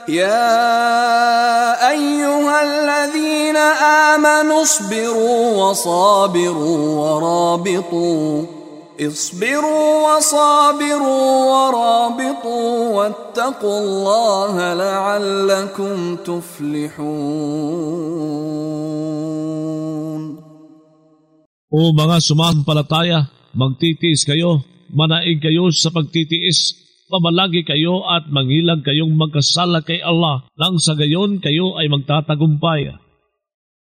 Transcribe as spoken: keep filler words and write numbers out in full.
يا أيها الذين آمنوا اصبروا وصابروا ورابطوا اصبروا وصابروا ورابطوا واتقوا الله لعلكم تفلحون. O mga sumampalataya, magtitiis kayo, manaig kayo sa pagtitiis, pamalagi kayo at mangilag kayong magkasala kay Allah, nang sa gayon kayo ay magtatagumpay.